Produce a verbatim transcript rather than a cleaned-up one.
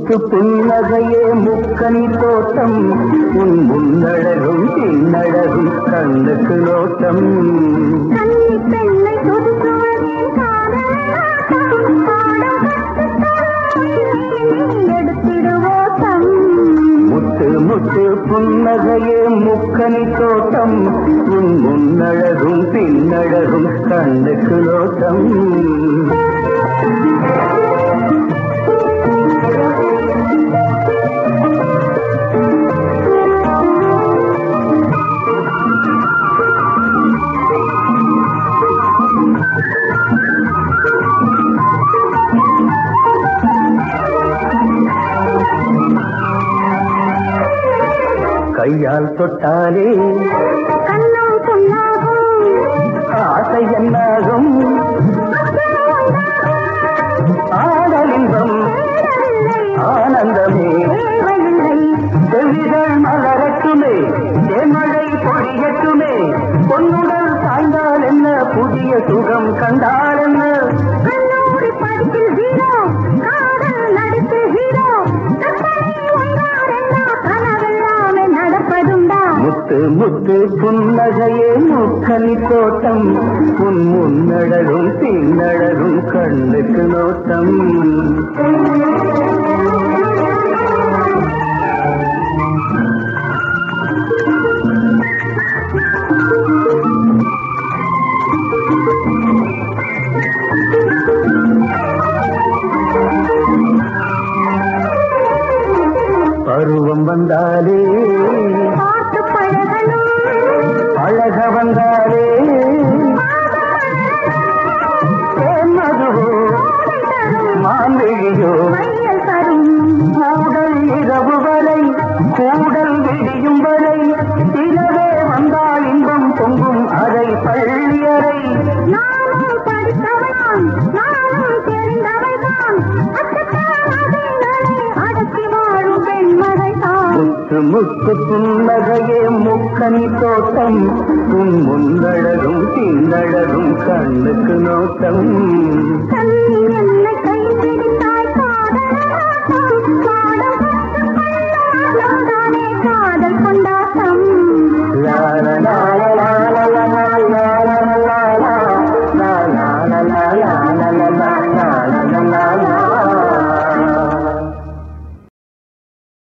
முத்து புன்னகையே முக்கனி தோட்டம் உன் முன்னழகும் பின்னழகும் கண்ணுக்கு நோட்டம் முத்து முத்து புன்னகையே முக்கனி தோட்டம் உன் முன்னழகும் பின்னழகும் கண்ணுக்கு நோட்டம் கையால் தொட்டாலே கண்ணம் பொன்னாகும் ஆசை என்னாகும் ஆனலின்பம் ஆனந்தமே செவிகள் மலரட்டுமே தேமழை பொழியட்டுமே பொன்னுடல் சாய்ந்தால் என்ன புதிய சுகம் கண்டால் என்ன கல்லூரி படிப்பில் ஹீரோ காதல் நடிப்பு ஹீரோ கனவெல்லாமே நடப்பதுண்டா முத்து முத்து புன்னகையே முக்கனி தோட்டம் உன் முன்னழகும் பின்னழகும் கண்ணுக்கு நோட்டம் பருவம் வந்தாலே பார்த்து பழகணும் அழக வந்தாலே மதுவோ மாந்திழியோ மையல் தரும் கூடல் இரவு வரை கூடல் விடியும் வரை இரவே வந்தால் இன்பம் பொங்கும் அறை பள்ளி அறை நானும் படித்தவன் நானும் தெரிந்தவள்தான் அடக்கி வாழும் பெண்மகைதான் முத்து முத்து புன்னகையே முக்கனி தோட்டம் உன் முன்னழகும் பின்னழகும் கண்ணுக்கு நோட்டம் கண்ணி என்னை